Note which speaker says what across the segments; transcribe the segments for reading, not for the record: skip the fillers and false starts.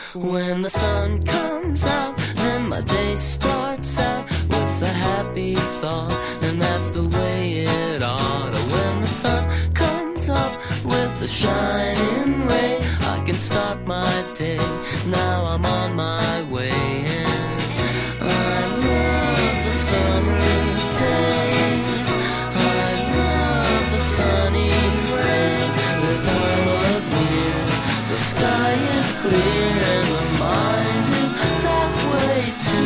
Speaker 1: When the sun comes out, then my day starts out with a happy thought, and that's the way it ought to. When the sun comes up with a shining ray, I can start my day. Now I'm on my way, and I love the summer days. I love the sunny rays. This time of year, the sky is clear and the mind is that way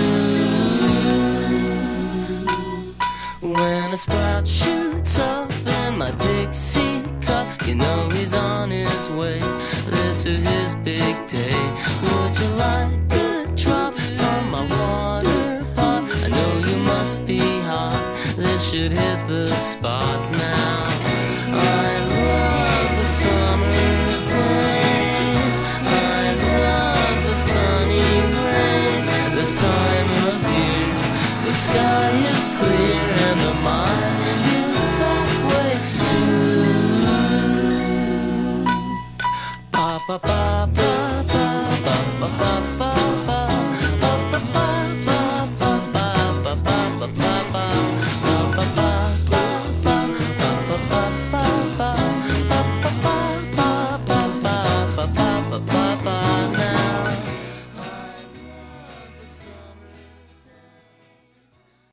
Speaker 1: too. When a sprout shoots up in my Dixie cup, you know he's on his way. This is his big day. Would you like a drop from my water pot? I know you must be hot. This should hit the spot now.